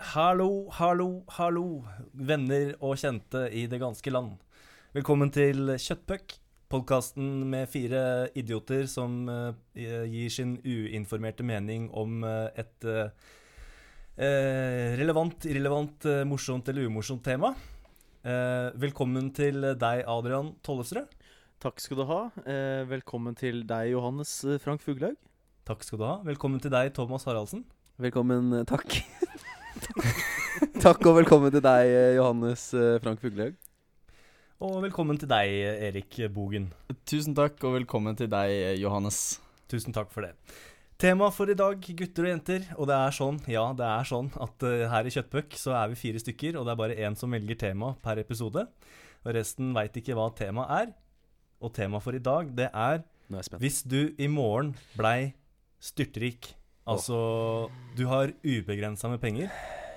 Hallo, hallo, hallo, venner og kjente i det ganske land. Velkommen til Kjøttpuck, podcasten med 4 idioter som gir sin uinformerte mening om et relevant, irrelevant, morsomt eller umorsomt tema. Velkommen til deg, Adrian Tollefsrud. Takk skal du ha. Velkommen til deg, Johannes Frank Fuglaug. Takk skal du ha. Velkommen til deg, Thomas Haraldsen. Velkommen, takk. Takk og velkommen til deg, Johannes Frank Fuglaug. Og velkommen til deg, Erik Bogen. Tusen takk og velkommen til deg, Johannes. Tusen takk for det. Tema for i dag, gutter og jenter, og det er sånn at her i Kjøttpuck så er vi 4 stykker, og det er bare en som velger tema per episode, og resten vet ikke hva tema er. Og tema for i dag, det er hvis du i morgen blei styrtrik, altså du har ubegrenset med penger,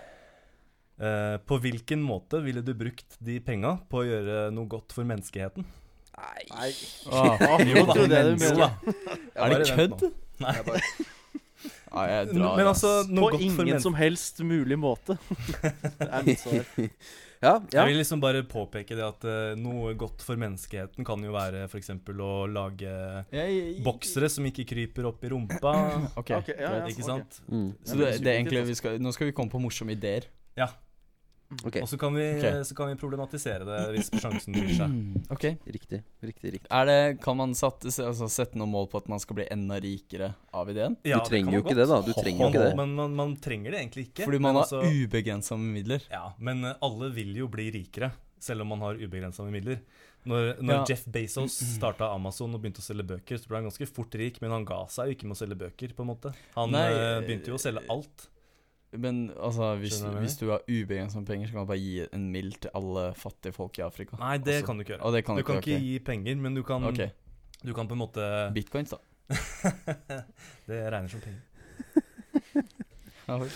på hvilken måte ville du brukt de penga på å gjøre noe godt for menneskeheten? Nei. Jo da, det du mener. Er det kødd? Nei. Jeg drar, Men altså, noe På godt for ingen som helst mulig måte. Det er mitt svar. Ja. Jeg vil liksom bare påpeke det at noe godt for menneskeheten kan jo være for eksempel å lage boksere som ikke kryper opp i rumpa. Ok, ikke sant? Så det er egentlig, nå skal vi komme på morsomme ideer. Ja. Ok, Og så kan vi problematisere det hvis sjansen byr seg. Ok. riktig. Kan man sette noen mål på at man skal bli enda rikere av ideen? Ja, Du trenger kan jo man ikke det da, du godt. trenger jo ikke det. Men man trenger det egentlig ikke. Fordi man Men har altså- ubegrenset med midler. Ja, men alle vil jo bli rikere, selv om man har ubegrenset med midler. Når Ja. Jeff Bezos startet Amazon og begynte å selge bøker, så ble han ganske fort rik, men han ga seg jo ikke med å selge bøker, på en måte. Han begynte jo å selge alt. Men altså, Skjønner du hva jeg hvis du har ubegrenset med penger, så kan du bare gi en mild til alle fattige folk i Afrika. Nei, det Altså, kan du ikke gjøre. Og det kan Du kan ok. ikke gi penger, men du kan, Ok, du kan på en måte bitcoins da. Det regner som penger. Ja, vel.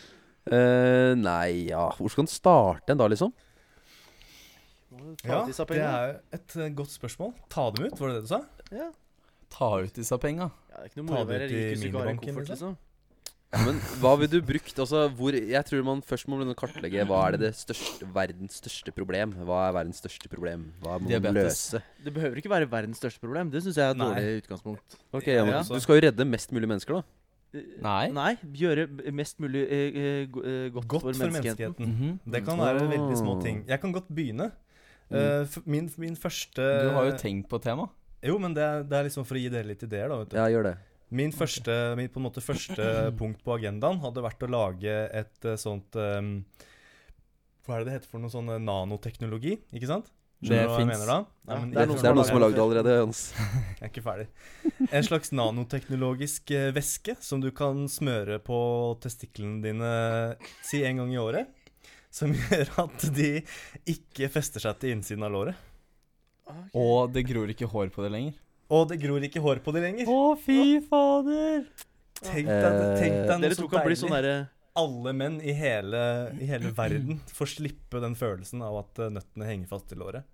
Nei, ja, hvor skal den starte en da, liksom? Ja, det er et godt spørsmål. Ta dem ut, var det det du sa? Ja. Ta ut disse penga. Ja, det er ikke noe Ta moro å det være ut i rik hvis du ikke har en minibanken, koffert, liksom. Ja, men hva vil du brukt, altså, jeg tror man først må kartlegge, hva er det verdens største problem? Hva er verdens største problem? Hva må man Diabetes. løse? Det behøver ikke være verdens største problem. Det synes jeg er et Nei. dårlig utgangspunkt. Ok, ja, men Ja. du skal jo redde mest mulig mennesker da. Nei. Gjøre mest mulig godt Godt for for menneskeheten. menneskeheten. Det kan være veldig små ting. Jeg kan godt begynne. Min første Du har jo tenkt på tema. Jo, men det er liksom for å gi dere litt ideer da, vet du. Ja, gjør det. Min på en måte første punkt på agendaen hadde vært å lage et sånt hva er det heter for noe sånn nanoteknologi, ikke sant? Det Skjønner du hva jeg finnes. mener da? Ja, men det er jeg noe tror Det er noen det som har lagd det allerede, Jens. Jeg er ikke ferdig. En slags nanoteknologisk væske som du kan smøre på testiklene dine, si en gang i året, som gjør at de ikke fester seg til innsiden av låret. Og det gror ikke hår på det lenger. Og det gror ikke hår på de lenger. Å, fy fader! Tenk deg noe Dere så to kan bli sånn deilig. derre Alle menn i hele verden får slippe den følelsen av at nøttene henger fast i låret.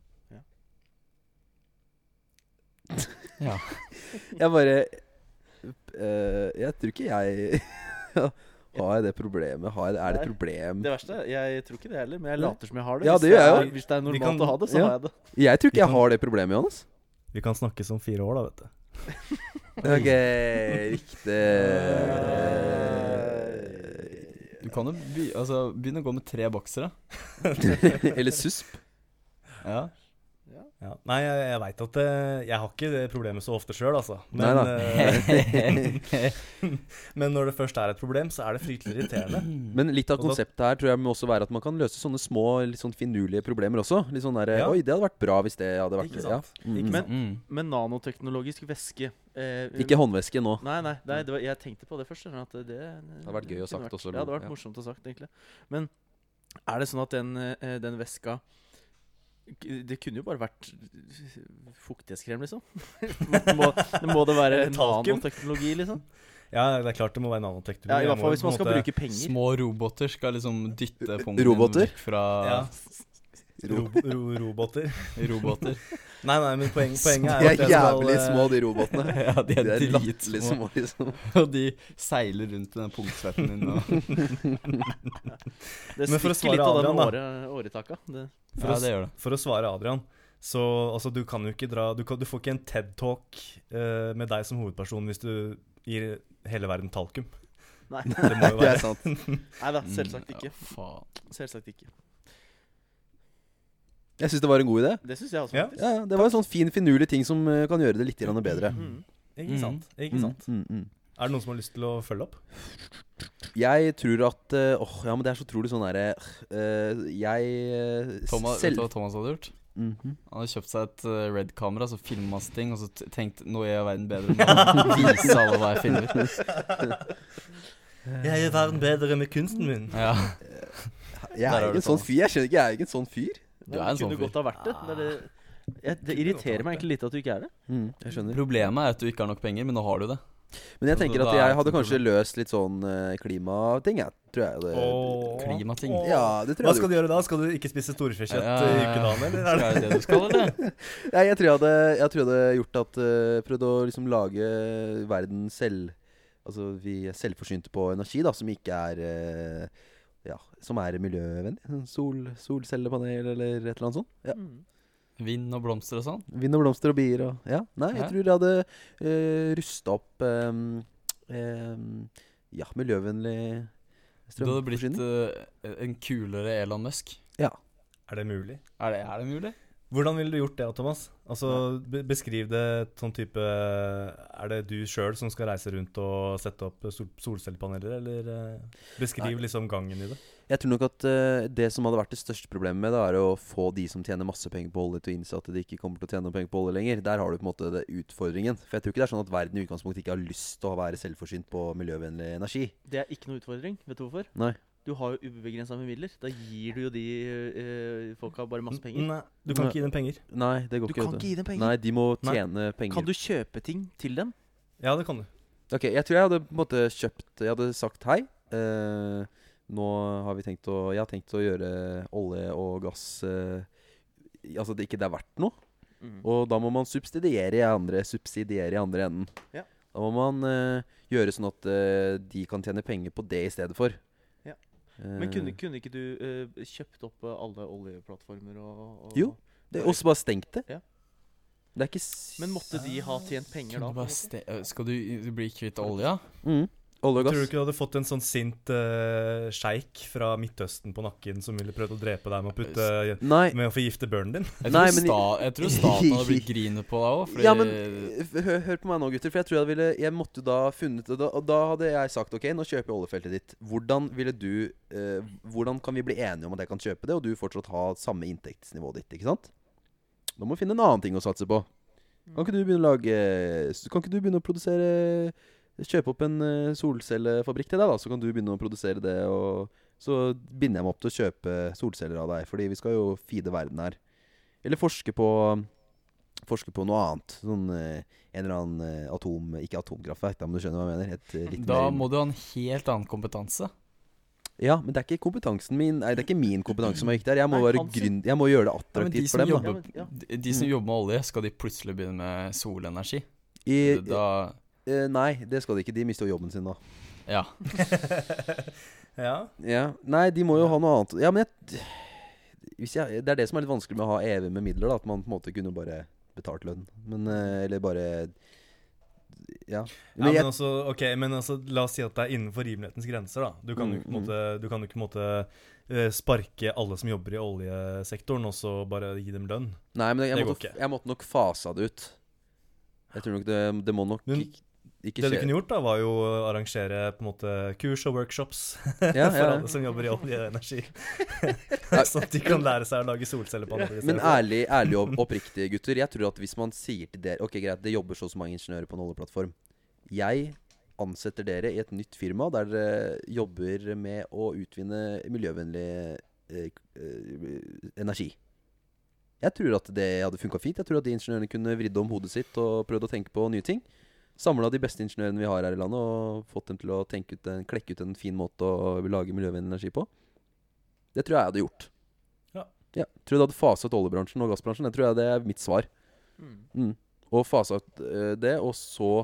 Ja. Jeg bare jeg tror ikke jeg har det problemet. Er det et problem? Det verste, jeg tror ikke det heller, men jeg later som jeg har det. Ja, Hvis det gjør jeg er- jo. Hvis det er Vi normalt kan- å ha det, så ja. har jeg det. Jeg tror ikke Vi jeg kan- har det problemet, Johannes. Vi kan snakkes om 4 år da, vet du. Ok, riktig. Du kan jo begynne å gå med 3 boksere. Eller susp. Ja. Ja. Nei, jeg vet at jeg har ikke det problemet så ofte selv, altså. Nei da. Men når det først er et problem, så er det fryktelig irriterende. Men litt av Og da- konseptet her tror jeg må også være at man kan løse sånne små, litt sånn finurlige problemer også. Litt sånn der, Ja. oi, det hadde vært bra hvis det hadde vært Ikke sant? Ja. Ikke sant? Men nanoteknologisk væske Ikke håndvæske nå. Nei, jeg tenkte på det først. Skjønner at det hadde vært gøy å kunne sagt vært- også, Ja, det hadde vært ja. morsomt å sagt, egentlig. Men er det sånn at den væska Det kunne jo bare vært fuktighetskrem, liksom. må det være Eller talkum. nanoteknologi, liksom? Ja, det er klart det må være nanoteknologi. Ja, I Jeg hvert må fall hvis på en man skal måte- bruke penger. Små roboter skal liksom dytte pungen Roboter? vekk fra Ja. Roboter. Roboter. Nei, men poenget De er er at jeg jævlig skal, små, de robotene. Ja, de De er latterlig dritsmå. små, liksom. Og de seiler rundt i den punktsvetten din. Og... Det Men for å stikker litt svare av den Adrian, åretaka. Det. Ja, det gjør det. For å svare Adrian, så altså, du kan jo ikke dra du får ikke en TED-talk med deg som hovedperson hvis du gir hele verden talkum. Nei. Det må jo Det er være sant. Neida, selvsagt ikke. Ja, faen. Selvsagt ikke. Jeg synes det var en god idé. Det synes jeg også, Ja. faktisk. Ja, det var en sånn fin, finurlig ting som kan gjøre det litt grann bedre. Ikke sant? Ikke sant? Er det noen som har lyst til å følge opp? Jeg tror at ja, men det er så utrolig sånn derre Thomas, vet du hva Thomas hadde gjort? Mhm. Han hadde kjøpt seg et Red-kamera, så filmet masse ting, og så tenkt nå gjør jeg verden bedre med å vise alle hva jeg finner. Jeg gjør verden bedre med kunsten min. Ja, Jeg Der har er du ikke en sånn Thomas. fyr. Jeg skjønner ikke, jeg er ikke en sånn fyr. du er en sånn kunne fyr. godt ha vært det. Det irriterer meg egentlig litt at du ikke er det. Jeg skjønner. Problemet er at du ikke har nok penger, men nå har du det. Men jeg Så tenker da at er jeg det hadde ikke kanskje løst litt sånn klimating. Jeg tror jeg hadde Klimating. Ja, det tror Hva jeg skal du gjøre da? Skal du ikke spise storfekjøtt Ja, i ukedagen, eller? Er det det du skal, eller? Nei, jeg tror jeg hadde gjort at prøvd å liksom lage verden selv. Altså vi er selvforsynte på energi da, som ikke er ja, som er miljøvennlig. Solcellepanel eller et eller annet sånt. Ja. Vind og blomster og sånn? Vind og blomster og bier og ja. Nei, jeg Ja. tror jeg hadde rusta opp ja, miljøvennlig Du hadde blitt strømforsyning. en kulere Elon Musk. Er det mulig? Er det mulig? Hvordan ville du gjort det, Thomas? Altså, beskriv det sånn type Er det du sjøl som skal reise rundt og sette opp solcellepaneler, eller beskriv liksom gangen i det? Jeg tror nok at det som hadde vært det største problemet med det, er å få de som tjener masse penger på olje, til å innse at de ikke kommer til å tjene noe penger på olje lenger. Der har du på en måte det utfordringen. For jeg tror ikke det er sånn at verden i utgangspunktet ikke har lyst til å være selvforsynt på miljøvennlig energi. Det er ikke noe utfordring. Vet du hvorfor? Nei. Du har jo ubegrenset med midler. Da gir du jo de folka bare masse penger. Nei, du kan ikke gi dem penger. Nei, det går Du ikke. kan vet ikke gi dem penger. Nei, de må Nei. tjene penger. Kan du kjøpe ting til dem? Ja, det kan du. Ok, jeg tror jeg hadde på en måte kjøpt Jeg hadde sagt hei. Nå har vi tenkt å Jeg har tenkt å gjøre olje og gass altså det ikke det er verdt noe. Og da må man subsidiere i andre enden. Ja. Da må man gjøre sånn at de kan tjene penger på det i stedet for. Ja. Men kunne ikke du kjøpt opp alle oljeplattformer og Jo. Det er også bare stengt det. Ja. Det er ikke Men måtte de ha tjent penger da? Kunne du på en bare måte? skal du bli kvitt olja? Olje og Tror du gass. ikke du hadde fått en sånn sint sjeik fra Midtøsten på nakken som ville prøvd å drepe deg med å putte Nei. med å forgifte børnen din? Jeg Nei, tror, men jeg tror staten hadde blitt grinet på deg òg. Ja, men hør på meg nå, gutter. For jeg tror jeg måtte da funnet det. Og da hadde jeg sagt ok, nå kjøper jeg oljefeltet ditt. Hvordan kan vi bli enige om at jeg kan kjøpe det, og du fortsatt ha samme inntektsnivået ditt? Ikke sant? Da må vi finne en annen ting å satse på. Kan ikke du begynne å produsere Kjøpe opp en solcellefabrikk til deg, da, så kan du begynne å produsere det, og så binder jeg meg opp til å kjøpe solceller av deg, fordi vi skal jo feede verden her. Eller forske på noe annet. Sånn en eller annen ikke atomkraftverk, da, men du skjønner hva jeg mener. Litt Da mer må du ha en helt annen kompetanse. Ja, men det er ikke kompetansen min. Nei, det er ikke min kompetanse som er viktig her. Jeg må, Nei, være hans sin. grunn, jeg må gjøre det Ja, men attraktivt for dem. Da. de som jobber med olje, skal de plutselig begynne med solenergi? Da Nei, det skal de ikke. De mister jo jobben sin da. Ja. Ja. Ja, nei, de må jo ha noe annet. Ja, men det er det som er litt vanskelig med å ha evig med midler, da. At man på en måte kunne bare betalt lønn. Men, eller bare Ja. Men altså, la oss si at det er innenfor rimelighetens grenser, da. Du kan jo ikke på en måte sparke alle som jobber i oljesektoren, og så bare gi dem lønn. Nei, men Det går ikke. jeg måtte nok fasa det ut. Jeg tror nok det må nok Men ikke Det du skje. kunne gjort, da, var jo å arrangere på en måte kurs og workshops Ja, for ja. alle som jobber i olje og energi. Sånn at de kan lære seg å lage solcellepaneler. Men ærlig og oppriktig, gutter. Jeg tror at hvis man sier til dere ok, greit, det jobber så mange ingeniører på en oljeplattform. Jeg ansetter dere i et nytt firma der dere jobber med å utvinne miljøvennlig energi. Jeg tror at det hadde funka fint. Jeg tror at de ingeniørene kunne vridd om hodet sitt og prøvd å tenke på nye ting. Samla de beste ingeniørene vi har her i landet og fått dem til å klekke ut en fin måte å lage miljøvennlig energi på. Det tror jeg hadde gjort. Ja, tror du du hadde faset oljebransjen og gassbransjen? Det tror jeg det er mitt svar. Og faset det, og så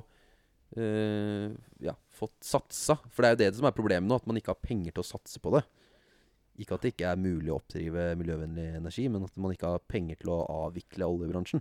fått satsa. For det er jo det som er problemet nå, at man ikke har penger til å satse på det. Ikke at det ikke er mulig å oppdrive miljøvennlig energi, men at man ikke har penger til å avvikle oljebransjen.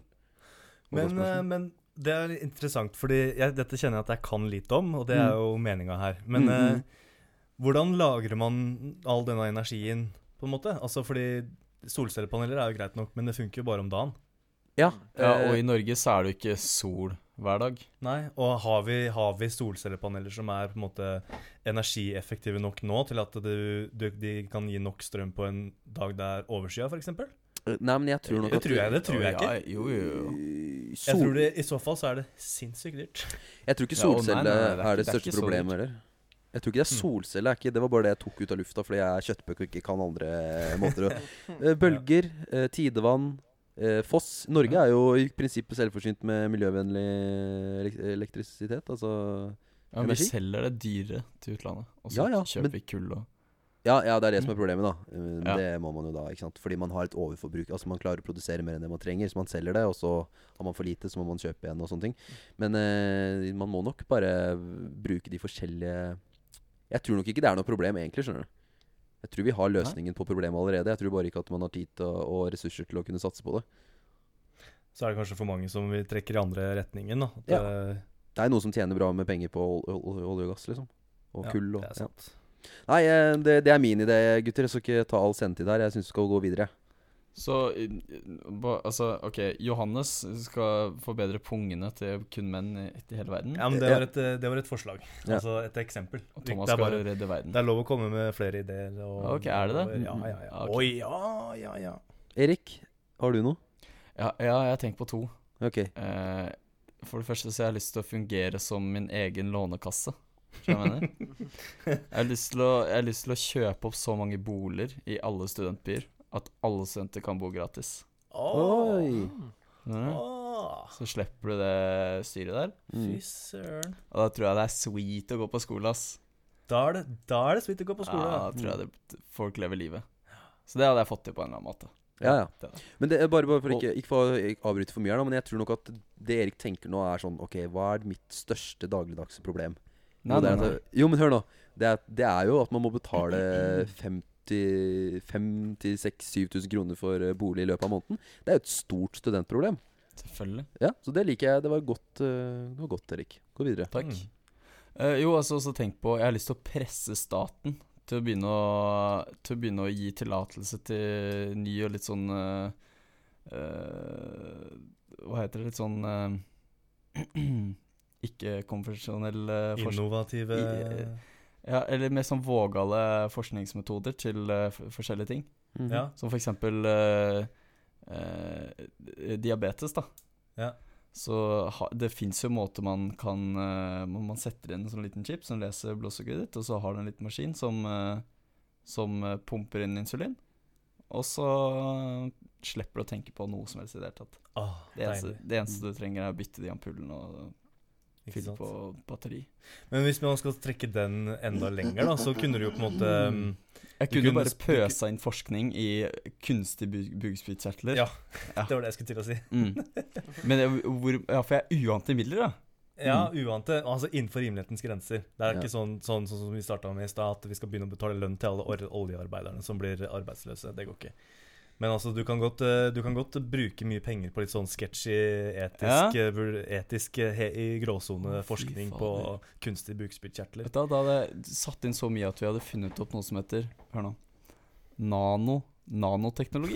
Men det er interessant, fordi dette kjenner jeg at jeg kan litt om, og det er jo meningen her. Men hvordan lagrer man all denne energien, på en måte? Altså, fordi solcellepaneler er jo greit nok, men det funker jo bare om dagen. Ja, og i Norge så er det jo ikke sol hver dag. Nei, og har vi solcellepaneler som er på en måte energieffektive nok nå til at de kan gi nok strøm på en dag det er overskya, for eksempel? Nei, men jeg tror nok Det tror jeg ikke. Jo. Jeg tror i så fall så er det sinnssykt dyrt. Jeg tror ikke solcelle nei, er det det er største ikke så problemet heller. Jeg tror ikke det er solcelle. Det var bare det jeg tok ut av lufta, fordi jeg er kjøttbøk og ikke kan andre måter. Bølger, tidevann, foss. Norge er jo i prinsippet selvforsynt med miljøvennlig elektrisitet, altså Ja, vi energi. selger det dyre til utlandet, og så kjøper vi kull og Ja, det er det som er problemet da. Det må man jo da, ikke sant? Fordi man har et overforbruk. Altså man klarer å produsere mer enn det man trenger, så man selger det, og så har man for lite, så må man kjøpe igjen og sånne ting. Men man må nok bare bruke de forskjellige. Jeg tror nok ikke det er noe problem egentlig, skjønner du. Jeg tror vi har løsningen på problemet allerede. Jeg tror bare ikke at man har tid og ressurser til å kunne satse på det. Så er det kanskje for mange som vi trekker i andre retningen da. Det er noen som tjener bra med penger på olje og gass, liksom. Og kull og det er sant. Nei, det er min idé, gutter. Jeg skal ikke ta all sendetid her. Jeg synes vi skal gå videre. Så, altså, ok, Johannes skal forbedre pungene til kun menn i hele verden. Ja, men det var et forslag. Ja. Altså et eksempel. Og Thomas Det er skal redde verden. Det er lov å komme med flere ideer. Ok, er det det? Ja. Ok. Oi, ja. Erik, har du noe? Ja, jeg har tenkt på 2. Ok. For det første så har jeg lyst til å fungere som min egen lånekasse. Skjønner du hva jeg mener? Jeg har lyst til å kjøpe opp så mange boliger i alle studentbyer at alle studenter kan bo gratis. Oi. Så slipper du det styret der. Fy søren. Og da tror jeg det er sweet å gå på skole, ass. Da er det sweet å gå på skole. Ja, da tror jeg folk lever livet. Så det hadde jeg fått til på en eller annen måte. Ja. Det. Men det er bare for ikke for å avbryte for mye her da, men jeg tror nok at det Erik tenker nå er sånn, ok, hva er mitt største dagligdagse problem? Nei. Jo, men hør nå. Det er jo at man må betale 5-6-7 000 kroner for bolig i løpet av måneden. Det er jo et stort studentproblem. Selvfølgelig. Ja, så det liker jeg. Det var godt, Erik. Gå videre. Takk. Jo, altså også tenk på, jeg har lyst til å presse staten til å begynne å gi tillatelse til ny og litt sånn hva heter det, litt sånn ikke-konvensjonell Innovative ja, eller mer sånn vågale forskningsmetoder til forskjellige ting. Ja. Som for eksempel diabetes, da. Ja. Så det finnes jo måter man kan man setter inn en sånn liten chip som leser blodsukkeret ditt, og så har du en liten maskin som pumper inn insulin. Og så slipper du å tenke på noe som helst i det hele tatt. Det eneste du trenger er å bytte de ampullene og fylle på batteri. Men hvis man skal trekke den enda lenger da, så kunne du jo på en måte jeg kunne bare pøsa inn forskning i kunstig bukspyttkjertler. Ja, det var det jeg skulle til å si. Men for jeg er uante midler da. Ja, uante, altså innenfor rimelighetens grenser. Det er ikke sånn som vi startet med i sted, at vi skal begynne å betale lønn til alle oljearbeiderne som blir arbeidsløse. Det går ikke. Men altså, du kan godt bruke mye penger på litt sånn sketchy, etisk i gråzone forskning på kunstig bukspyttkjertler. Da hadde jeg satt inn så mye at vi hadde funnet opp noe som heter, hør nå, nanoteknologi.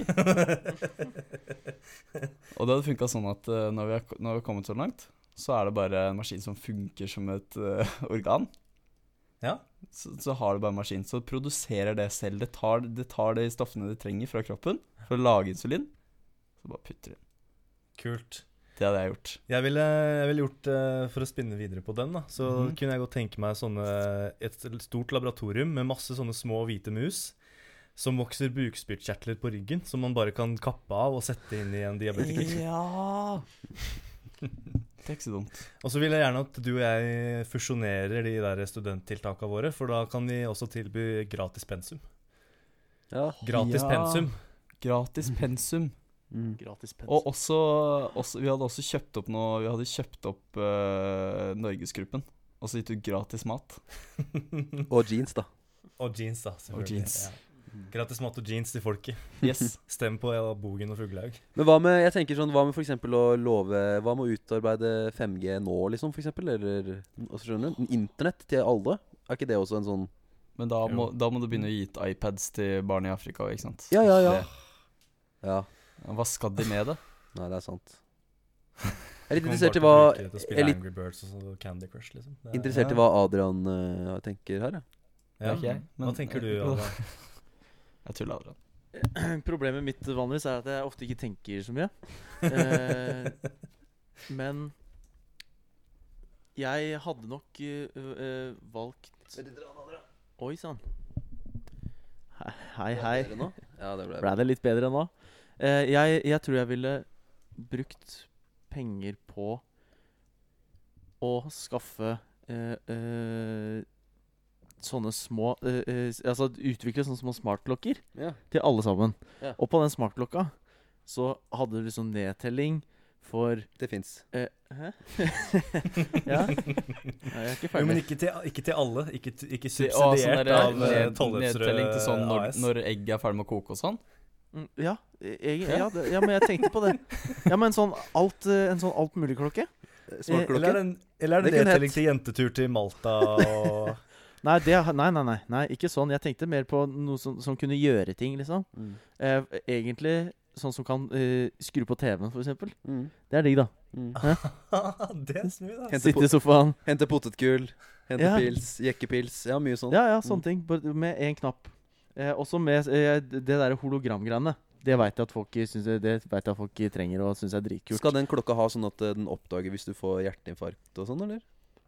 Og det hadde funket sånn at når vi har kommet så langt, så er det bare en maskin som funker som et organ. Ja. Så har du bare en maskin, så produserer det selv. Det tar de stoffene det trenger fra kroppen for å lage insulin, så bare putter det inn. Kult. Det hadde jeg gjort. Jeg ville gjort, for å spinne videre på den da, så kunne jeg godt tenke meg et stort laboratorium med masse sånne små hvite mus som vokser bukspyttkjertler på ryggen, som man bare kan kappe av og sette inn i en diabetiker. Ja! Det er ikke så dumt. Og så vil jeg gjerne at du og jeg fusjonerer de der studenttiltakene våre, for da kan vi også tilby gratis pensum. Ja. Gratis pensum Gratis pensum. Gratis pens. Og også, vi hadde også kjøpt opp noe. Vi hadde kjøpt opp Norgesgruppen. Og så gitt ut gratis mat. Og jeans, da. Og jeans, da. Og jeans. Ja. Gratis mat og jeans til folket. Yes. Stem på Bogen og Fuglehaug. Men hva med, jeg tenker sånn, hva med for eksempel å love, hva med å utarbeide 5G nå, liksom, for eksempel? Eller, altså, skjønner du? Internett til alle? Er ikke det også en sånn... Men da må du begynne å gi ut iPads til barn i Afrika, ikke sant? Ja. Det. Ja. Hva skal de med det? Nei, det er sant. Jeg er litt Kommer interessert i bare hva, til å bruke det til å spille Angry Birds og så Candy Crush, liksom. Det er- interessert i hva Adrian tenker her, ja. Ja. ikke jeg, men- Hva tenker du, Adrian? Jeg tuller aldri. Problemet mitt vanligvis er at jeg ofte ikke tenker så mye. Men jeg hadde nok valgt Oi sann. Hei. Bedre nå? Ja, det ble Ble det litt bedre nå? Jeg tror jeg ville brukt penger på å skaffe sånne små altså utvikle sånne små smartklokker Ja. til alle sammen. Ja. Og på den smartklokka så hadde du liksom nedtelling for Det finnes. Hæ? Ja? Nei, jeg er ikke Jo, men ferdig. ikke til alle. Ikke Sånn subsidiert der, av Tollefsrud nedtelling til sånn AS. når egget er ferdig med å koke og sånn. Ja, men jeg tenkte på det. Ja, men en sånn alt mulig klokke. Smartklokke. Eller er det Det kunne nedtelling hett. til jentetur til Malta og Nei, ikke sånn. Jeg tenkte mer på noe som kunne gjøre ting, liksom. Mm. Egentlig sånn som kan skru på TV-en, for eksempel. Mm. Det er digg, da. Mm. Det er smooth, da. Hente Sitte i sofaen. Hente potetgull, hente Ja. pils, jekkepils. Ja, mye sånn. Ja, sånne ting. Bare med én knapp. Også med det der hologramgreiene. Det vet jeg at folk trenger og syns er dritkult. Skal den klokka ha sånn at den oppdager hvis du får hjerteinfarkt og sånn, eller?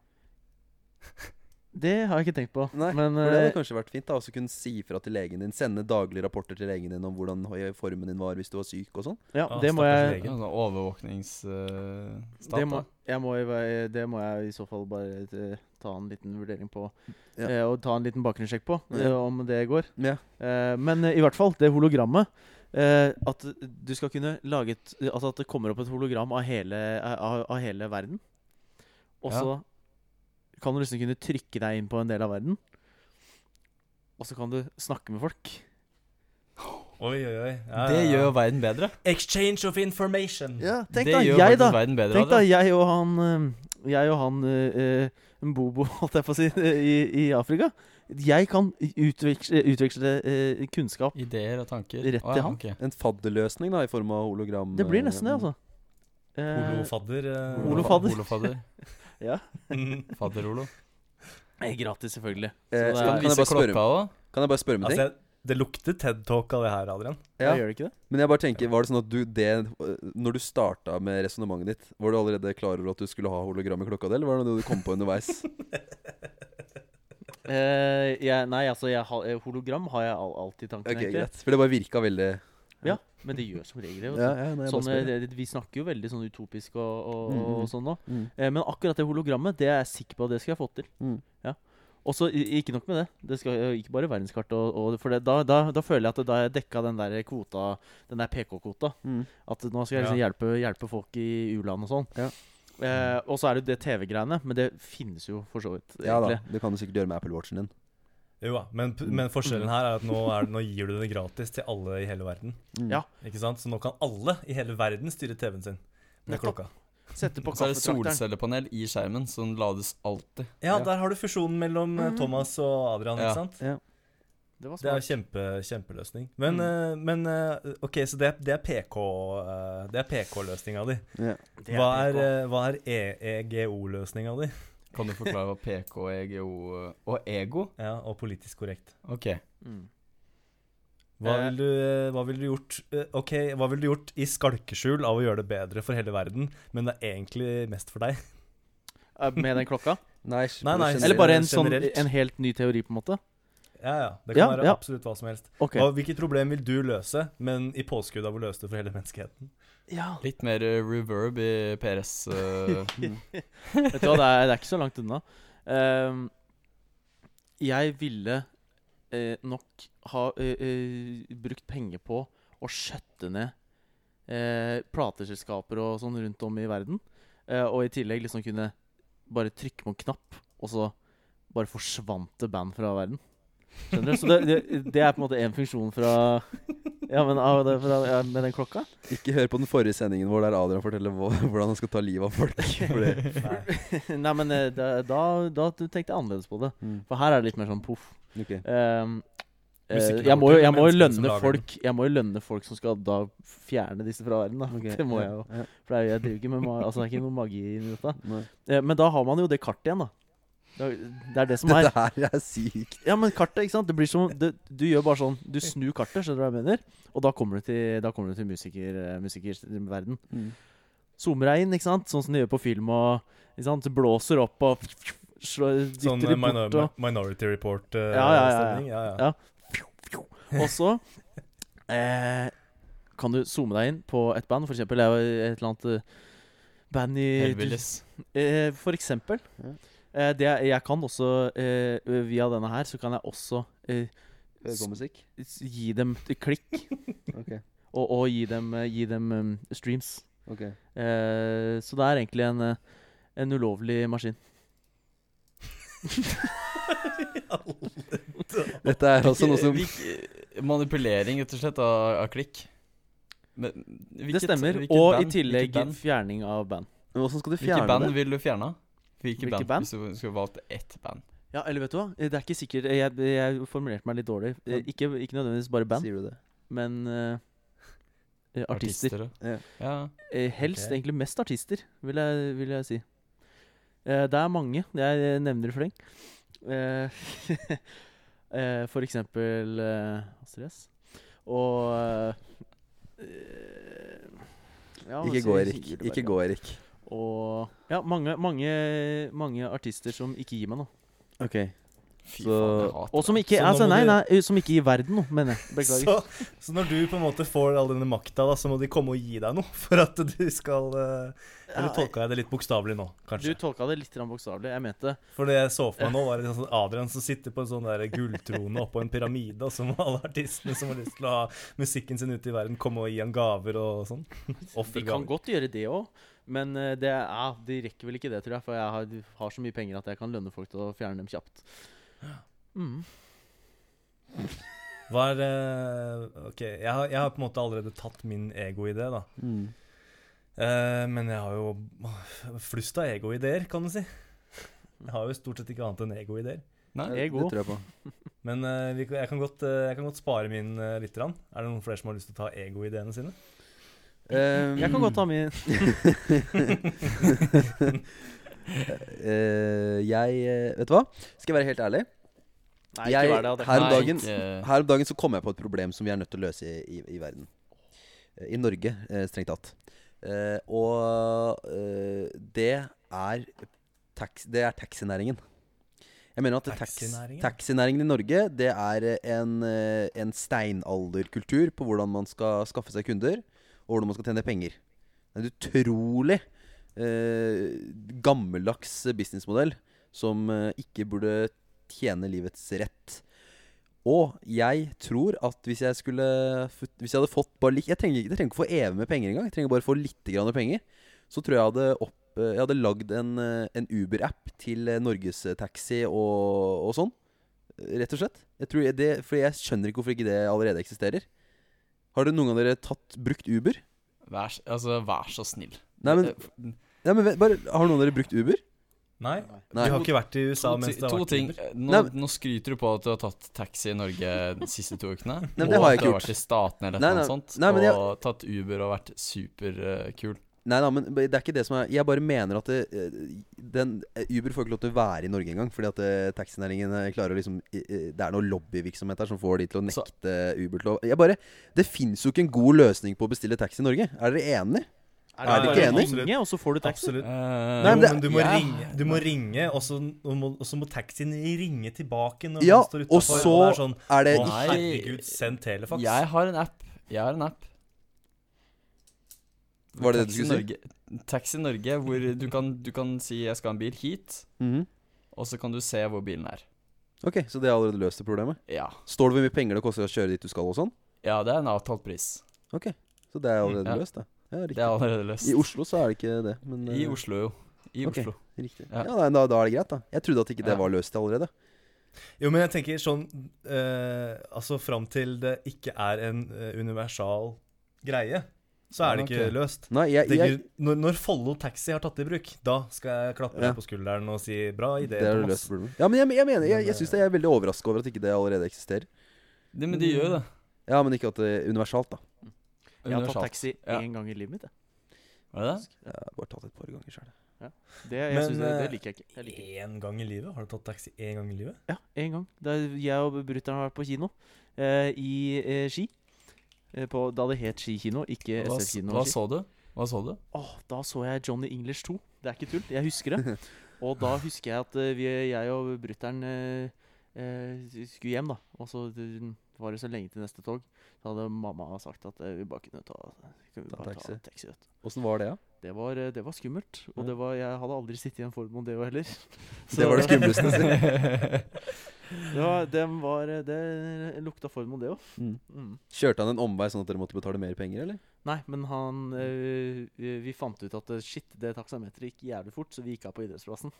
Det har jeg ikke tenkt på. Nei, men for det hadde kanskje vært fint da, også kunne si fra til legen din. Sende daglige rapporter til legen din om hvordan formen din var hvis du var syk og sånn. ja, Ah, det må stakkars jeg lege. Sånn overvåkningsstat. det må jeg i så fall bare ta en liten vurdering på. Ja. Og ta en liten bakgrunnssjekk på Ja. om det går. Ja. Men i hvert fall, det hologrammet at du skal kunne lage altså at det kommer opp et hologram av hele verden. Og så kan du liksom kunne trykke deg inn på en del av verden. Og så kan du snakke med folk. Oi. Ja, Det gjør jo verden bedre. Exchange of information. Ja, tenk Det da, gjør jeg da faktisk verden bedre. Tenk da, Adrian. jeg og han Bobo, holdt jeg på å si, i Afrika. Jeg kan utveksle kunnskap Ideer og tanker. rett til han. Ok. En fadderløsning da, i form av hologram. Det blir nesten det, altså. Holofadder. Holofadder. Holofadder. Ja. Fadder-Olo. Gratis, selvfølgelig. Eh, Så det skal er- vi- Vise klokka òg. Kan jeg bare spørre med ting? Altså, det lukter TED-talk av det her, Adrian. Ja. Gjør det ikke det? Men jeg bare tenker, var det sånn at når du starta med resonnementet ditt, var du allerede klar over at du skulle ha hologram i klokka di, eller var det noe du kom på underveis? Nei, altså hologram har jeg alltid i tanken, Ok, egentlig. greit. For det bare virka veldig Ja, men det gjør som regel det. vet du. Ja, nei, jeg bare Sånn, spør. vi snakker jo veldig sånn utopisk og Mm. sånn nå. Mm. Men akkurat det hologrammet, det er jeg sikker på at det skal jeg få til. Mm. Ja. Og så ikke nok med det. Det skal ikke bare verdenskart. For da føler jeg at da har jeg dekka den der kvota, den der PK-kvota. Mm. At nå skal jeg liksom hjelpe folk i u-land og sånn. Ja. Og så er det det TV-greiene. Men det finnes jo for så vidt, Ja da, egentlig. det kan du sikkert gjøre med Apple Watchen din. Jo da, men forskjellen her er at nå gir du det gratis til alle i hele verden. Mm. Ja. Ikke sant? Så nå kan alle i hele verden styre TV-en sin med Nettopp. klokka. Sette på Så er det kaffetrakteren. solcellepanel i skjermen som lades alltid. Ja, Ja. der har du fusjonen mellom Thomas og Adrian, Ja. ikke sant? Ja. Det var Det er smart. jo kjempeløsning. Men ok, så det er PK-løsninga di. Ja. Det Hva er EEGO-løsninga di? Kan du forklare hva PK, EGO og ego? Ja, og politisk korrekt. Ok. Mm. Hva ville du gjort hva ville du gjort i skalkeskjul av å gjøre det bedre for hele verden, men det er egentlig mest for deg? Med den klokka? Nei, Nei, Eller bare en generelt. helt ny teori, på en måte? Ja. Det kan Ja, være ja. absolutt hva som helst. Ok. Hvilket problem vil du løse, men i påskudd av å løse det for hele menneskeheten? Ja. Litt mer reverb i PRS. Vet du hva, det er ikke så langt unna. Jeg ville nok ha brukt penger på å skjøtte ned plateselskaper og sånn rundt om i verden. Og i tillegg liksom kunne bare trykke på en knapp, og så bare forsvant det band fra verden. Skjønner du? Så det er på en måte en funksjon fra med den klokka. Ikke hør på den forrige sendingen hvor der Adrian forteller hvordan han skal ta livet av folk. Nei, men da tenkte jeg annerledes på det. For her er det litt mer sånn poff. Okay. Jeg må jo lønne folk som skal da fjerne disse fra verden, da. Okay, det må jeg jo. Ja. For jeg driver ikke med altså, det er ikke noe magi i dette. Men da har man jo det kartet igjen, da. Det er det som er. Dette her er sykt. Ja, men kartet, ikke sant? Det blir som du gjør bare sånn. Du snur kartet, skjønner du hva jeg mener? Og da kommer du til musikerverden. Zoomer deg inn, ikke sant? Sånn som de gjør på film, og ikke sant? Blåser opp og dytter sånn det bort. Minority Report stemning. Ja. Og så kan du zoome deg inn på et band. For eksempel et eller annet band i Hellbillies. For eksempel. Jeg kan også via denne her så kan jeg også Høre på musikk? gi dem klikk. Okay. Og gi dem streams. Okay. Så det er egentlig en ulovlig maskin. Dette er altså noe som manipulering, rett og slett, av klikk. Men, det stemmer. Og i tillegg fjerning av band. Men hvordan skal du fjerne det? Hvilke band vil du fjerne? Hvilke band? Hvis du skulle valgt ett band. Ja, eller vet du hva? Det er ikke sikkert. Jeg formulerte meg litt dårlig. Ikke nødvendigvis bare band. Sier du det? Men artister. Ja. Helst egentlig mest artister, vil jeg si. Det er mange. Jeg nevner i fleng. For eksempel Stress. Og Ikke gå, Erik. Ikke gå, Erik. Og ja, mange artister som ikke gir meg noe. Ok. Fy faen, og som ikke som ikke gir verden noe, mener jeg. Beklager. Så når du på en måte får all denne makta, da, så må de komme og gi deg noe for at du skal Eller tolka jeg det litt bokstavelig nå, kanskje? Du tolka det litt bokstavelig. Jeg mente For det jeg så for meg nå, var sånn Adrian som sitter på en sånn der gulltrone oppå en pyramide, og så må alle artistene som har lyst til å ha musikken sin ute i verden, komme og gi han gaver og sånn. De kan godt gjøre det òg. Men de rekker vel ikke det, tror jeg. For jeg har så mye penger at jeg kan lønne folk til å fjerne dem kjapt. Hva er Ok, jeg har på en måte allerede tatt min ego-idé, da. Men jeg har jo flust av ego-ideer, kan du si. Jeg har jo stort sett ikke annet enn ego-ideer. Nei, ego. Det tror jeg på. Men jeg kan godt spare min litt. Er det noen flere som har lyst til å ta ego-ideene sine? Jeg kan godt ta min. Vet du hva? Skal jeg være helt ærlig? Nei, ikke vær det. Her om dagen så kom jeg på et problem som vi er nødt til å løse i verden. I Norge, strengt tatt. Det er taxinæringen. Jeg mener at taxinæringen i Norge, det er en steinalderkultur på hvordan man skal skaffe seg kunder, og hvordan man skal tjene penger. Det er en utrolig gammeldags businessmodell som ikke burde tjene livets rett. Og jeg tror at hvis jeg hadde fått bare litt, jeg trenger ikke få evig med penger engang, jeg trenger bare få litt grann penger, så tror jeg hadde lagd en Uber-app til Norges Taxi og sånn, rett og slett. For jeg skjønner ikke hvorfor ikke det allerede eksisterer. Har dere noen av dere brukt Uber? Vær så snill. Nei, men har noen av dere brukt Uber? Nei. Vi har ikke vært i USA mens det har vært Uber. Nå skryter du på at du har tatt taxi i Norge de siste 2 ukene. Nei, men det har jeg ikke gjort. Og at du har vært i Staten eller noe sånt, og tatt Uber og vært superkul. Nei, men det er ikke det som er. Jeg bare mener at Uber får ikke lov til å være i Norge engang, fordi at taxinæringen klarer å liksom det er noe lobbyvirksomhet her som får de til å nekte Uber til å det finnes jo ikke en god løsning på å bestille taxi i Norge. Er dere enige? Er dere ikke enige? Og så får du taxi. Absolutt. Men du må ringe, og så må taxien ringe tilbake når den står utenfor. Og så og det er sånn, er det herregud, send telefax. Jeg har en app. Var det det du skulle si? Taxi Norge, hvor du kan si 'jeg skal ha en bil hit', og så kan du se hvor bilen er. Ok, så det har allerede løst det problemet? Ja. Står det hvor mye penger det koster å kjøre dit du skal og sånn? Ja, det er en avtalt pris. Ok, så det er allerede Ja. løst, da. Ja, Det riktig. er allerede løst. I Oslo så er det ikke det. Men, I Oslo, jo. I ok. Oslo. Riktig. Ja. Ja, nei, da er det greit, da. Jeg trodde at ikke det Ja. var løst allerede. Jo, men jeg tenker sånn altså fram til det ikke er en universal greie, så er det ikke Ok. løst. Nei, Jeg tenker, når Follo Taxi har tatt det i bruk, da skal jeg klappe Ja. deg på skulderen og si bra idé, det er det Thomas. løst problemet. Ja, men jeg mener, jeg synes det er veldig overrasket over at ikke det allerede eksisterer. Men de gjør jo det. Ja, men ikke at det er universalt, da. Jeg har tatt Universalt. taxi Ja. 1 gang i livet mitt. Jeg. Var det det? Jeg har bare tatt et par ganger selv. Jeg Men, synes det liker jeg ikke. Jeg liker ikke. Én gang i livet? Har du tatt taxi én gang i livet? Ja, 1 gang. Da jeg og brutter'n har vært på kino i Ski. Da det het Ski kino, ikke Hva, SF kino. hva Ski. så du? Hva så du? Da så jeg Johnny English 2. Det er ikke tull, jeg husker det. Og da husker jeg at jeg og brutter'n skulle hjem, da. Og så var det så lenge til neste tog. Så hadde mamma sagt at vi bare kunne ta taxi. taxi. Vet du. Hvordan var det, ja? Det var skummelt. Og Ja. jeg hadde aldri sittet i en Ford Mondeo heller. Det var det skumleste. Det lukta Ford Mondeo. Kjørte han en omvei sånn at dere måtte betale mer penger, eller? Nei, men vi fant ut at shit, det taksameteret gikk jævlig fort, så vi gikk av på idrettsplassen.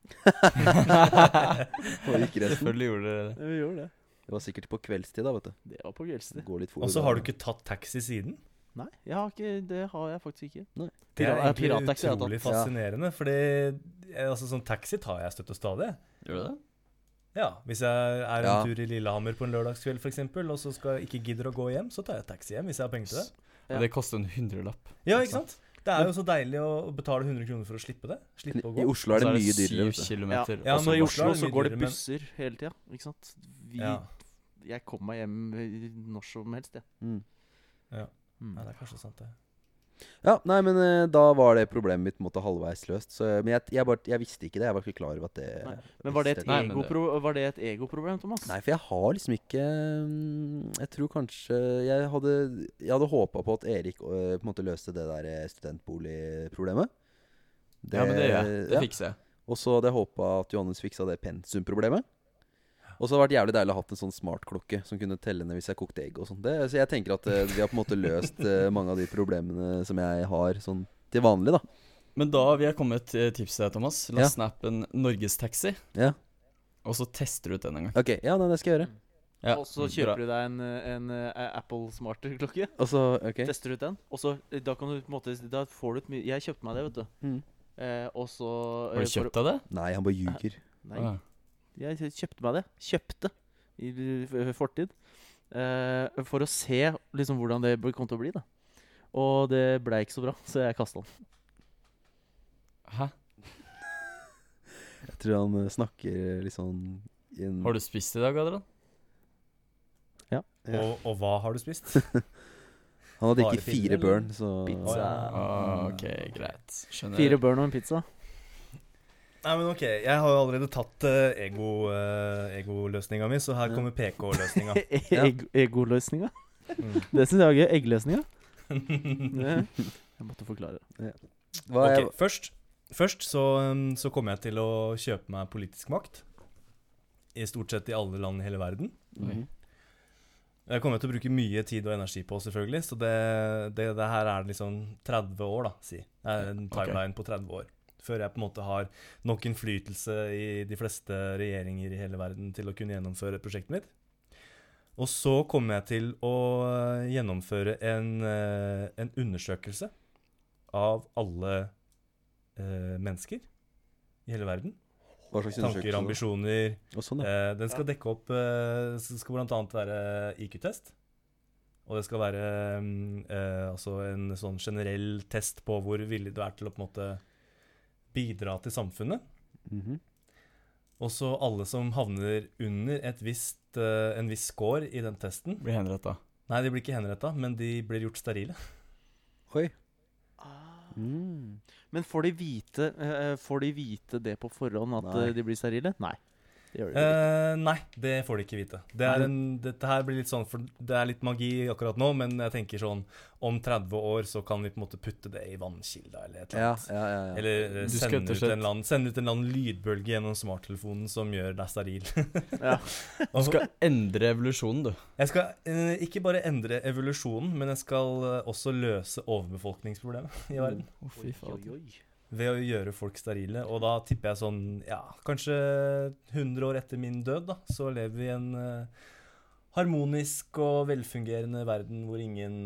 Og ikke resten. Selvfølgelig gjorde dere det. Vi gjorde det. Det var sikkert på kveldstid, da, vet du. Det var på kveldstid. Gå litt fort. Og så har du ikke tatt taxi siden? Nei, det har jeg faktisk ikke. Det er egentlig Pirattaxi har jeg utrolig tatt. fascinerende, fordi altså, sånn taxi tar jeg støtt og stadig. Gjør du det? Ja, hvis jeg er en Ja. tur i Lillehammer på en lørdagskveld for eksempel, og så ikke gidder å gå hjem, så tar jeg taxi hjem hvis jeg har penger til det. Ja. Og det koster en 100-lapp. Ja, ikke sant? Det er jo så deilig å betale 100 kroner for å slippe det. Slippe å I gå. Oslo er det mye dyrere. 7 vet du. kilometer. Ja, Og så men i Oslo er Oslo det så mye går det dyrere, men- busser hele tida, ikke sant? Ja. Jeg kom meg hjem når som helst, jeg. Mm. Ja. Mm. Ja, det er kanskje sant, det. Ja, nei, men da var det problemet mitt på en måte halvveis løst. Så, men jeg visste ikke det. Jeg var ikke klar over at det Nei. Men var det et, Nei, men det- var det et egoproblem, Thomas? Nei, for jeg har liksom ikke Jeg tror kanskje Jeg hadde håpa på at Erik på en måte løste det der studentboligproblemet. Ja, men det gjør jeg. Det ja. fikser jeg. Og så hadde jeg håpa at Johannes fiksa det pensumproblemet. Og så hadde det vært jævlig deilig å ha hatt en sånn smartklokke som kunne telle ned hvis jeg kokte egg og sånt. Så jeg tenker at vi har på en måte løst mange av de problemene som jeg har sånn til vanlig, da. Men da vil jeg komme med et tips til deg, Thomas. La Ja. snappen Norgestaxi, Ja. og så tester du ut den en gang. Ok, ja, nei, det skal jeg gjøre. Ja, Og så kjøper du deg en Apple smarter-klokke. Og så, ok. Tester ut den. Og så da kan du på en måte Da får du et mye Jeg kjøpte meg det, vet du. Mm. Og så Har du kjøpt deg det? Nei, han bare ljuger. Nei. Ah. Jeg kjøpte meg det. Kjøpte i fortid. For å se liksom hvordan det kom til å bli, da. Og det ble ikke så bra, så jeg kasta den. Hæ? Jeg tror han snakker litt sånn i en Har du spist i dag, Adrian? Ja. Og hva har du spist? Han hadde Bare ikke piller, 4 eller? burn, så Pizza. Ok, greit. Skjønner. 4 burn og en pizza. Nei, men ok, jeg har jo allerede tatt egoløsninga mi, så her Ja. kommer PK-løsninga. Egoløsninga. Mm. Det syns jeg var gøy. Eggløsninga. Jeg måtte forklare det. Hva er Ok, først så kommer jeg til å kjøpe meg politisk makt. I stort sett i alle land i hele verden. Mhm. Jeg kommer til å bruke mye tid og energi på, selvfølgelig. Så det her er liksom 30 år, da, si. Det er en timeline på 30 år. Før jeg på en måte har nok innflytelse i de fleste regjeringer i hele verden til å kunne gjennomføre prosjektet mitt. Og så kommer jeg til å gjennomføre en undersøkelse av alle mennesker i hele verden. Hva slags Tanker, undersøkelse? ambisjoner. Og sånn, ja. Den skal dekke opp skal blant annet være IQ-test. Og det skal være altså en sånn generell test på hvor villig du er til å på en måte bidra til samfunnet. Mhm. Og så alle som havner under en viss score i den testen. Blir henrettet. Nei, de blir ikke henrettet, men de blir gjort sterile. Oi. Men får de vite det på forhånd at Nei. de blir sterile? Nei. Det gjør det ikke. Nei, det får de ikke vite. Dette her blir litt sånn, for det er litt magi akkurat nå, men jeg tenker sånn, om 30 år så kan vi på en måte putte det i vannkilda eller et eller annet. Ja. Eller Du skal sende ut en eller annen lydbølge gjennom smarttelefonen som gjør deg steril. Ja. Du skal endre evolusjonen, du. Jeg skal ikke bare endre evolusjonen, men jeg skal også løse overbefolkningsproblemet i verden. Fy faen. Oi. Ved å gjøre folk sterile. Og da tipper jeg sånn, ja, kanskje 100 år etter min død da, så lever vi i en harmonisk og velfungerende verden hvor ingen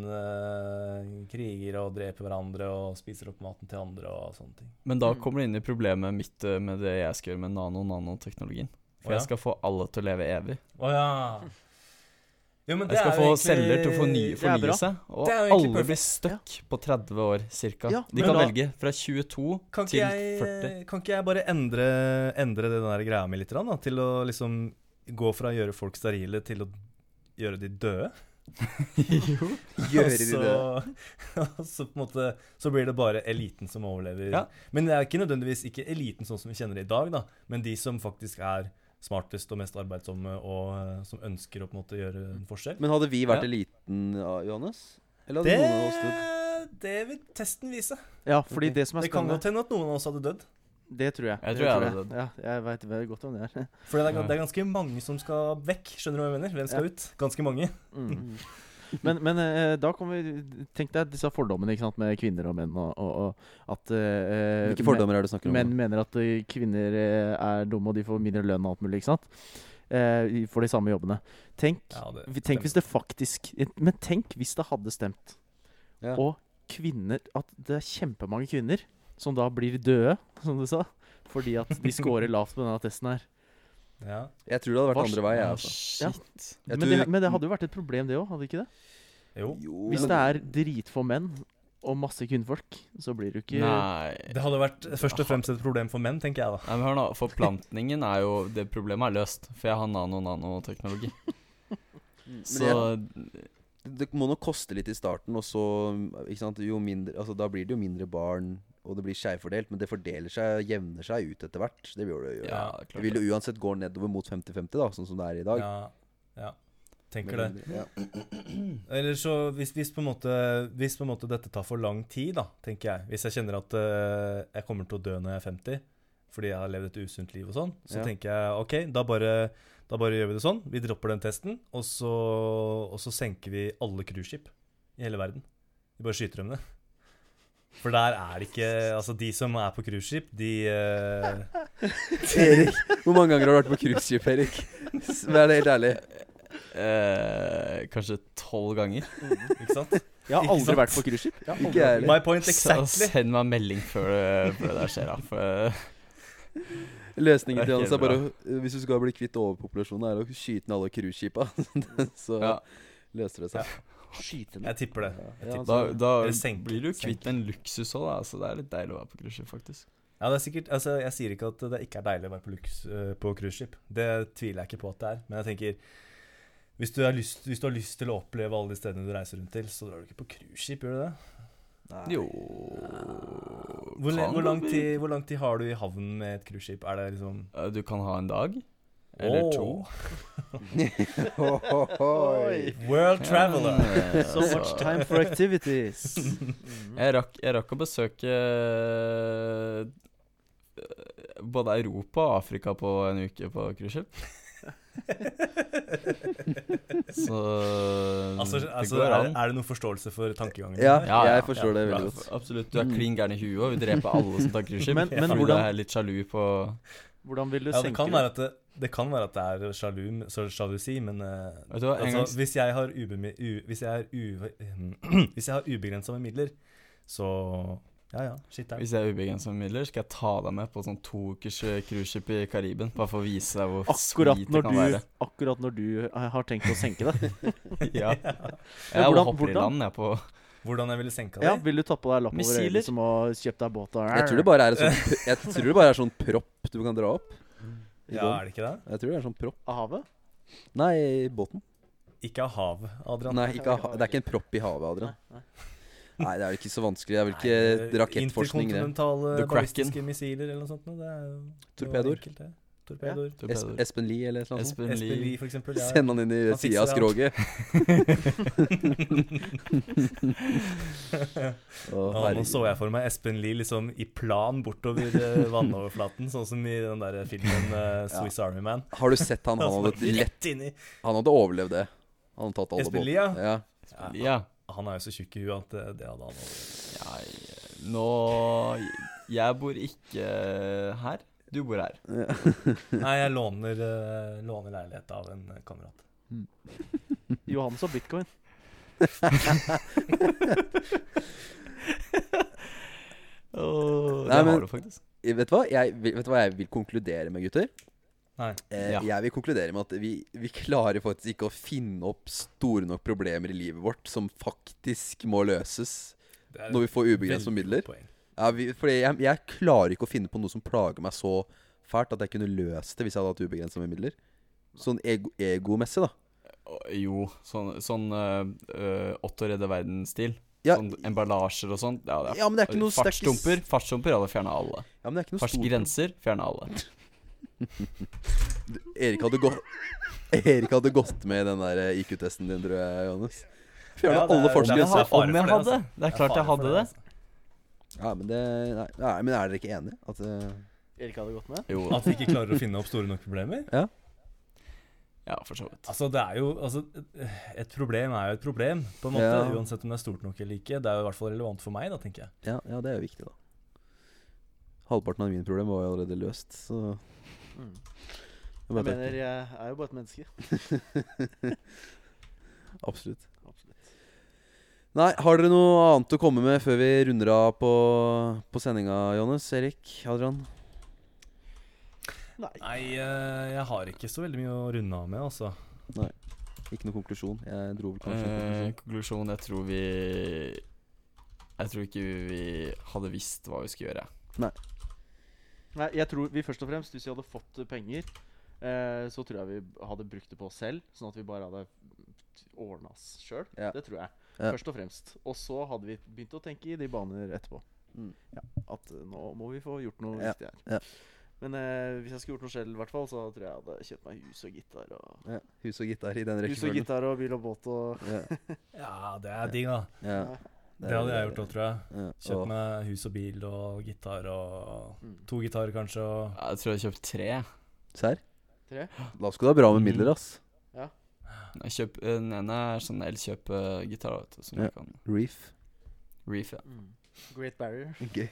kriger og dreper hverandre og spiser opp maten til andre og sånne ting. Men da kommer det inn i problemet mitt med det jeg skal gjøre med nanoteknologien. For jeg skal få alle til å leve evig. Åja! Jo, men det Jeg skal er få jo egentlig- celler til å det er bra. fornye seg, og Det er jo egentlig alle blir perfekt. stuck på 30 år cirka. Ja, De men kan da- velge fra 22 Kan til ikke 40. jeg, kan ikke jeg bare endre det der greia mi litt, da, til å liksom gå fra å gjøre folk sterile til å gjøre de døde? Gjøre de det? Og så på en måte så blir det bare eliten som overlever. Ja. Men det er ikke nødvendigvis ikke eliten sånn som vi kjenner det i dag, da, men de som faktisk er smartest og mest arbeidsomme og som ønsker å på en måte gjøre en forskjell. Men hadde vi vært Ja. eliten, Johannes? Eller hadde noen av oss dødd? Det vil testen vise. Ja, fordi Ok. det som er Det kan spennende godt hende at noen av oss hadde dødd. Det tror jeg. Jeg Det tror jeg hadde dødd. Ja, jeg vet veldig godt om det er. For det er ganske mange som skal vekk. Skjønner du hva jeg mener? Hvem skal Ja. ut? Ganske mange. Mm. Men da kommer vi. Tenk deg disse fordommene, ikke sant, med kvinner og menn, og at Hvilke fordommer er det du snakker om? menn mener at kvinner er dumme, og de får mindre lønn og alt mulig, ikke sant? For de samme jobbene. Tenk hvis det faktisk. Men tenk hvis det hadde stemt. Ja. Og kvinner, at det er kjempemange kvinner som da blir døde, som du sa, fordi at de scorer lavt på denne testen her. Ja. Jeg tror det hadde vært andre vei, jeg, Ja, altså. shit. Jeg Men tror- det hadde jo vært et problem, det òg, hadde ikke det? Jo. Jo, Hvis men- det er dritfå menn og masse kvinnfolk, så blir det jo ikke Nei. Det hadde vært først og fremst et problem for menn, tenker jeg da. Nei, men hør nå, forplantningen er jo det problemet er løst, for jeg har nanoteknologi. Men Så det må nok koste litt i starten, og så ikke sant, jo mindre, altså, da blir det jo mindre barn, og det blir skjevfordelt, men det fordeler seg, jevner seg ut etter hvert. Det vil det jo gjøre. ja, Det klart vil det. jo uansett gå nedover mot 50-50, da, sånn som det er i dag. Ja. Tenker Mer det. eller mindre, ja. Eller så hvis på en måte dette tar for lang tid, da, tenker jeg. Hvis jeg kjenner at jeg kommer til å dø når jeg er 50, fordi jeg har levd et usunt liv og sånn, så Ja. tenker jeg ok, da bare gjør vi det sånn. Vi dropper den testen, og så senker vi alle cruiseskip i hele verden. Vi bare skyter dem ned. For der er det ikke Altså, de som er på cruiseskip, de Erik, hvor mange ganger har du vært på cruiseskip, Erik? Vær det helt ærlig. Kanskje 12 ganger. Ikke sant? Jeg har Ikke aldri sant? vært på cruiseskip. Jeg har aldri Ikke jeg vært- heller. My point Så exactly. send meg en melding før det der skjer, da. For Løsningen Det er til Johannes ikke er bare hvis du skal bli kvitt overpopulasjonen, er å skyte ned alle cruiseskipa. Så ja, løser det seg. Skyte ned. Jeg tipper det. Ja, Jeg tipper da, det. da Eller senke- blir du kvitt senke. en luksus òg, da. Så det er litt deilig å være på cruiseskip, faktisk. Ja, det er sikkert, altså jeg sier ikke at det ikke er deilig å være på cruiseskip. Det tviler jeg ikke på at det er. Men jeg tenker, hvis du har lyst til å oppleve alle de stedene du reiser rundt til, så drar du ikke på cruiseskip, gjør du det? Nei. Jo Hvor lang tid har du i havn med et cruiseskip? Er det liksom Du kan ha en dag. Eller to. Oi. World traveler! Ja, So much time for activities. Jeg rakk å besøke både Europa og Afrika på en uke på cruiseskip. Så Altså, det går an. er det noen forståelse for tankegangen? Ja, her? Ja, ja. jeg forstår det Ja, veldig godt. absolutt. Du er klin gæren i huet og vil drepe alle som tar cruiseskip. Men Fordi hvordan- du er litt sjalu på Hvordan vil du Ja, det senke kan det? være at det kan være at det er sjalusi, men Vet du hva, en gang altså, hvis jeg har ubegrensa med midler, så ja, shit der. Hvis jeg er ubegrenset med midler, skal jeg ta deg med på sånn 2 ukers cruiseskip i Karibien. Bare for å vise deg hvor sweet det kan være. Akkurat når du har tenkt å senke det. Ja. Men Jeg hvordan- hopper i land, jeg, på Hvordan jeg ville senka Ja, det? Vil du ta på deg lapp over Missiler. øyet liksom, og kjøpt deg båt og Jeg tror det bare er en sånn propp du kan dra opp. I Ja, båten. er det ikke det? Jeg tror det er en sånn propp. Av havet? Nei, i båten. Ikke av havet, Adrian. Nei, ikke det er ikke en propp i havet, Adrian. Nei. Nei, det er vel ikke så vanskelig. Det er vel ikke rakettforskning, det. Interkontinentale The Kraken. ballistiske missiler eller noe sånt. Det er jo Torpedoer. enkelt, det. Torpedoer. Torpedoer. Espen Lie eller noe sånt? Espen Espen Lie. Lie, for eksempel. Ja. Send han inn i Han siden av fikser skroget. Nå så jeg for meg Espen Lie liksom i plan bortover vannoverflaten, sånn som i den der filmen Swiss Army Man. Har du sett han? Han hadde rett inni. Han hadde overlevd det. Han hadde tatt alle Espen Lie, ja. Ja. Han er jo så tjukk i huet at det hadde han også. Jeg bor ikke her. Du bor her. Nei, jeg låner leilighet av en kamerat. Johannes og bitcoin. Det Nei, men- har du faktisk. Vet du hva jeg vil konkludere med, gutter? Nei. Ja. Jeg vil konkludere med at vi klarer faktisk ikke å finne opp store nok problemer i livet vårt som faktisk må løses Det er når vi får ubegrenset veldig midler. godt poeng. Ja, fordi jeg klarer ikke å finne på noe som plager meg så fælt at jeg kunne løst det hvis jeg hadde hatt ubegrenset med midler. Sånn egomessig, da. Jo, sånn Otto redde verden-stil. Ja. Sånn emballasjer og sånt. Ja, Ja, men det er ikke noe Fartsdumper hadde fjernet alle. Ja, men det er ikke noe stort. Fartsgrenser fjernet alle. Erik hadde gått med i den der IQ-testen din, tror jeg, Johannes. Fjernet Ja, det er- alle det er fartsgrenser. fare for Om jeg det, hadde. altså. Det er klart jeg hadde det. Ja, men men er dere ikke enige? At, Erik hadde gått med. Jo, At vi ikke klarer å finne opp store nok problemer? ja, for så vidt. Altså, det er jo et problem er jo et problem, på en måte. Ja. Uansett om det er stort nok eller ikke. Det er jo i hvert fall relevant for meg, da, tenker jeg. ja, det er jo viktig, da. Halvparten av mine problemer var jo allerede løst, så Mm. jeg Jeg bare mener, tenker. jeg er jo bare et menneske. Absolutt. Absolutt. Nei, har dere noe annet å komme med før vi runder av på sendinga, Johannes? Erik? Adrian? Nei, jeg har ikke så veldig mye å runde av med, altså. Ikke noe konklusjon? Jeg dro vel kanskje en konklusjon. Konklusjon, jeg tror ikke vi hadde visst hva vi skulle gjøre. Nei, jeg tror vi først og fremst, hvis vi hadde fått penger, så tror jeg vi hadde brukt det på oss selv, sånn at vi bare hadde ordna oss sjøl. Ja. Det tror jeg. Ja. Først og fremst. Og så hadde vi begynt å tenke i de baner etterpå. Mm. Ja, at nå må vi få gjort noe Ja. viktig her. Ja. Men hvis jeg skulle gjort noe selv, i hvert fall, så tror jeg jeg hadde kjøpt meg hus og gitar. Ja, hus og gitar i den Hus og rekkefølgen. gitar og bil og båt og Ja, Ja, det er digg, da. ja. Det hadde jeg gjort òg, tror jeg. Ja. Kjøpt meg hus og bil og gitar og Mm. 2 gitarer, kanskje. Og Jeg tror jeg har kjøpt 3. Serr? 3. Da skal du ha bra med Mhm. midler, ass. Den ene er sånn Elkjøp-gitar, vet du, som Ja. jeg kan Reef. reef, ja. Great Barrier. Okay.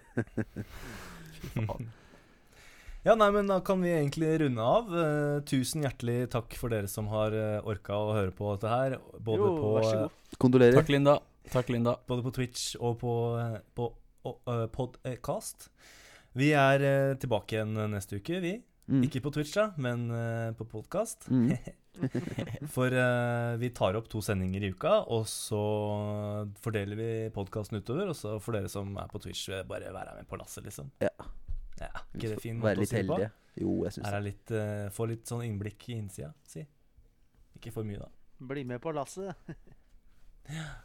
Ja, nei, men da kan vi egentlig runde av. Tusen hjertelig takk for dere som har orka å høre på dette her. Både, Jo, vær så god. Kondolerer. Takk, Linda. Takk, Linda. både på Twitch og på podcast. Vi er tilbake igjen neste uke, vi. Mm. Ikke på Twitch, da, men på podcast. Mm. For vi tar opp 2 sendinger i uka, og så fordeler vi podcasten utover. Og så for dere som er på Twitch, bare være med på lasset, liksom. Ja. Ja, ikke det fin Være måte å litt si det på? heldige. Jo, jeg syns Her det. er litt, få litt sånn innblikk i innsida, si. Ikke for mye, da. Bli med på lasset.